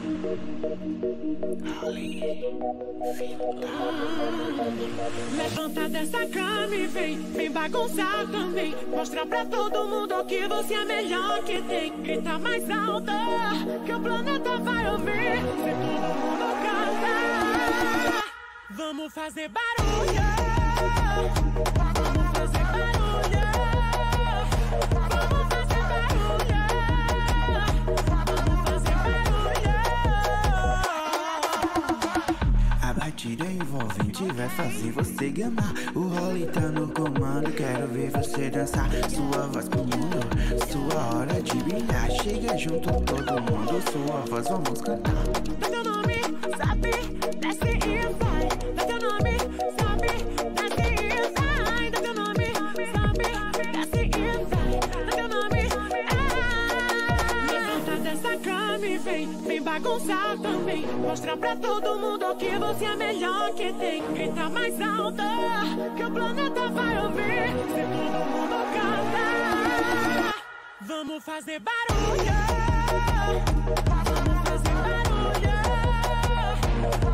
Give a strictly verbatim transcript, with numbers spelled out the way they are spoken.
Levanta dessa cama e vem, vem bagunçar também. Mostra pra todo mundo que você é melhor que tem. Grita mais alto, que o planeta vai ouvir. Se todo mundo canta, vamos fazer barulho. Vamos fazer barulho. Vamos fazer barulho. Vamos fazer barulho. A batida envolvente vai fazer você gamar. O role tá no comando, quero ver você dançar. Sua voz pro mundo, sua hora de brilhar. Chega junto todo mundo, sua voz vamos cantar. Dá teu nome, sabe, desce e vai. Dá teu nome, sabe, desce e vai. Dá teu nome, sabe, desce e vai. Dá teu nome, é. Levanta dessa cama e vem, vem bagunçar também. Mostra pra todo mundo que você é melhor que tem. Grita mais alto, que o planeta vai ouvir. Se todo mundo canta, vamos fazer barulho. Vamos fazer barulho.